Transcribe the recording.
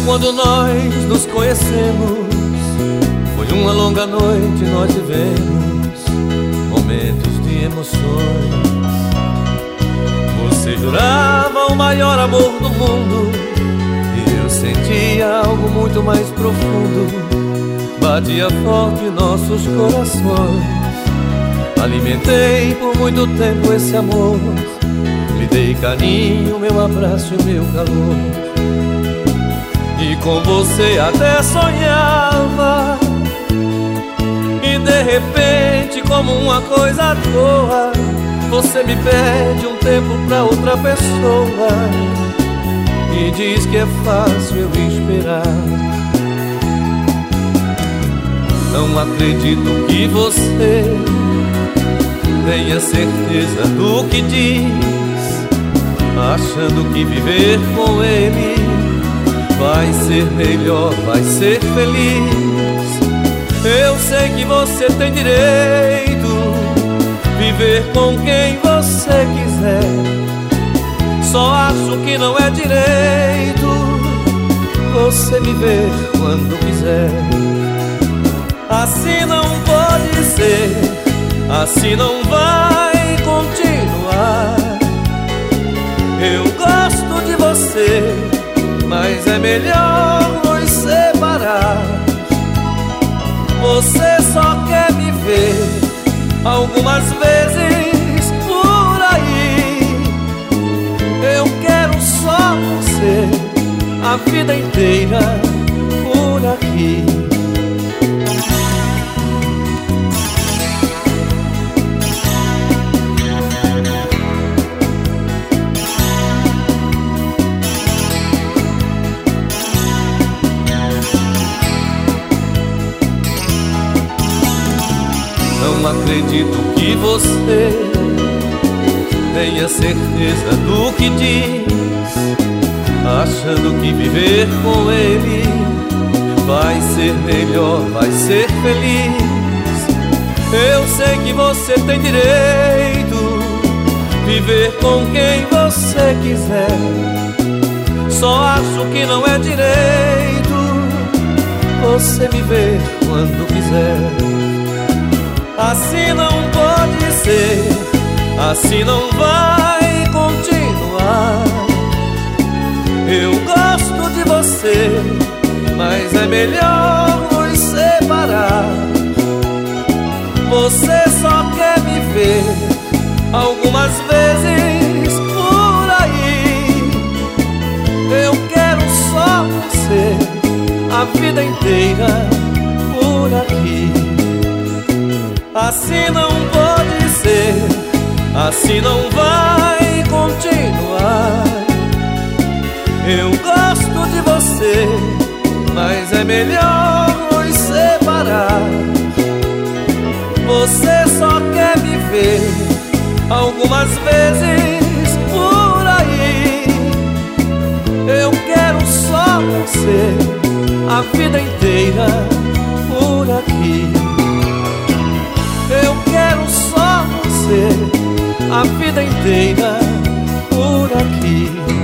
quando nós nos conhecemos, foi uma longa noite, nós vivemos momentos de emoções. Você jurava o maior amor do mundo e eu sentia algo muito mais profundo. Batia forte nossos corações. Alimentei por muito tempo esse amor. Me dei carinho, meu abraço e meu calor. E com você até sonhava. E de repente, como uma coisa à toa, você me pede um tempo pra outra pessoa e diz que é fácil eu esperar. Não acredito que você tenha certeza do que diz, achando que viver com ele vai ser melhor, vai ser feliz. Eu sei que você tem direito viver com quem você quiser. Só acho que não é direito você me ver quando quiser. Assim não pode ser, assim não vai continuar. Eu gosto de você, mas é melhor nos separar. Você só quer me ver algumas vezes por aí. Eu quero só você a vida inteira por aqui. Não acredito que você tenha certeza do que diz, achando que viver com ele vai ser melhor, vai ser feliz. Eu sei que você tem direito viver com quem você quiser. Só acho que não é direito você me ver quando quiser. Assim não pode ser, assim não vai continuar. Eu gosto de você, mas é melhor nos separar. Você só quer me ver algumas vezes por aí. Eu quero só você a vida inteira por aqui. Assim não pode ser, assim não vai continuar. Eu gosto de você, mas é melhor nos separar. Você só quer me ver algumas vezes por aí. Eu quero só você a vida inteira por aqui. Eu quero só você a vida inteira por aqui.